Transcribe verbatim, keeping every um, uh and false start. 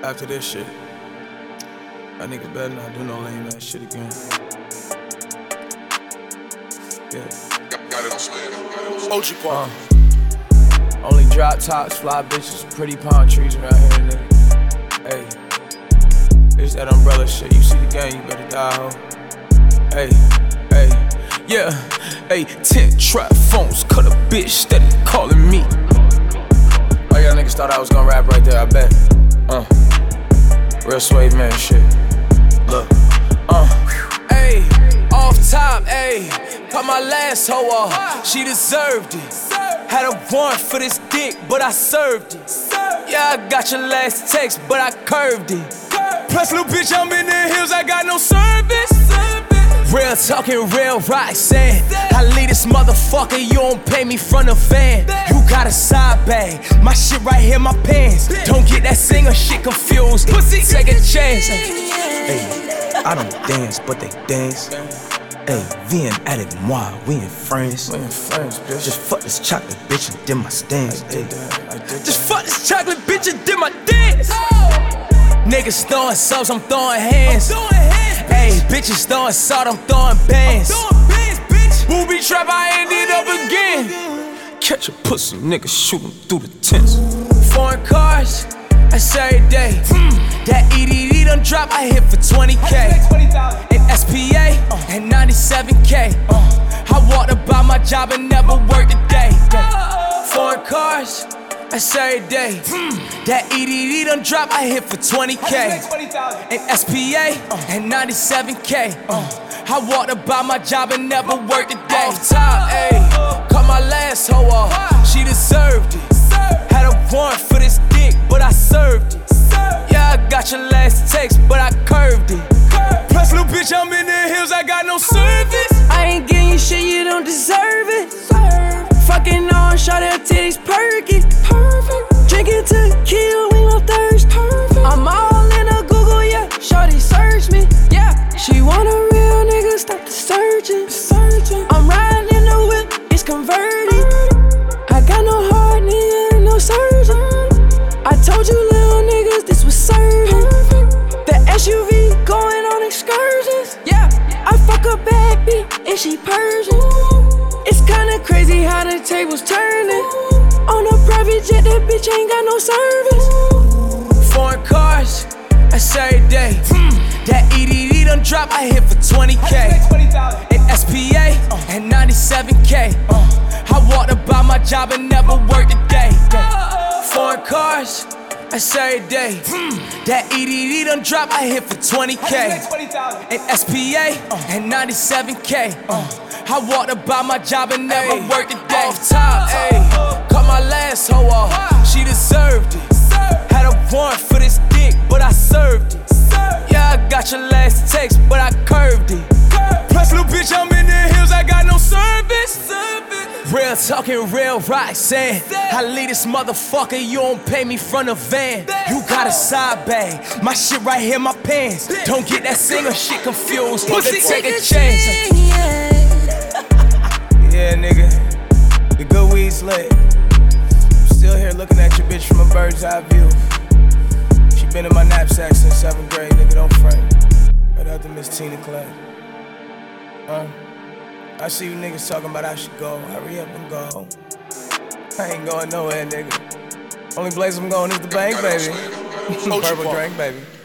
After this shit, that niggas better not do no lame ass shit again. Yeah. O G Park. Uh, only drop tops, fly bitches, pretty palm trees around here, nigga. Hey, it's that umbrella shit. You see the game, you better die, ho. Hey, hey, yeah. Hey, ten trap phones, cut a bitch steady calling me. Oh, y'all niggas thought I was gonna rap right there, I bet. Uh, real suede man shit. Look, uh, ayy, off top, ayy. Caught my last hoe off, she deserved it. Had a warrant for this dick, but I served it. Yeah, I got your last text, but I curved it. Plus, little bitch, I'm in the hills, I got no service. Real talking, real right saying. I lead this motherfucker, you don't pay me from the van. You got a side bag, my shit right here, my pants. Don't get that singer shit confused. Pussy, take a chance. Hey, I don't dance, but they dance. Hey, viens avec moi, we in France. We in France, bitch. Just fuck this chocolate bitch and did my stance. Hey, just fuck this chocolate bitch and did my dance. Niggas throwing subs, I'm throwing hands. Hey, bitches throwing salt, I'm throwing bands. Booby trap, I ended up again. Catch a pussy, nigga shooting through the tents. Foreign cars, that's every day. That E D D done drop, I hit for twenty K. And S P A, and ninety-seven K. I walked about my job and never worked a day. Foreign cars, that's every day. That E D D done drop, I hit for twenty K. And S P A, and ninety-seven K. I walked about my job and never worked a day. Off top, ayy, caught my last hoe off, she deserved it. Had a warrant for this dick, but I served it. Yeah, I got your last text, but I curved it. Plus, little bitch, I'm in the hills, I got no service. I ain't getting you shit, you don't deserve it. Fucking on, shot her titties perky. Perfect. Drinking tequila, we no thirst. Perfect. I'm all in a Google, yeah. Shorty search me, yeah. She want a real nigga, stop the searching. Searching. I'm riding in the whip, it's converted. I got no heart, nigga, no surgeon. I told you little niggas this was certain. The S U V going on excursions, yeah. I fuck a bad bitch and she Persian. It's kinda crazy how the tables turning. On a private jet, that bitch ain't got no service. Foreign cars, that's every day. That E D D done drop, I hit for twenty K. And S P A, and ninety-seven K. I walked about my job and never worked a day. Foreign cars, that's every day. That E D D done drop, I hit for twenty K. And S P A, and ninety-seven K. I walked about my job and never worked a day. Off top, ayy, caught my last hoe off, she deserved it. Had a warrant for this dick, but I served it. Yeah, I got your last text, but I curved it. Plus, little bitch, I'm in the hills, I got no service. Real talking, real right saying. I lead this motherfucker, you don't pay me from the van. You got a side bag, my shit right here, my pants. Don't get that singer shit confused, pussy, take a chance. Yeah, nigga, the good weed's lit. Still here looking at your bitch from a bird's eye view. She been in my knapsack since seventh grade, nigga, don't frame. Right after Miss Tina Clay. Huh? I see you niggas talking about I should go. Hurry up and go. I ain't going nowhere, nigga. Only place I'm going is the bank, baby. Purple drink, baby.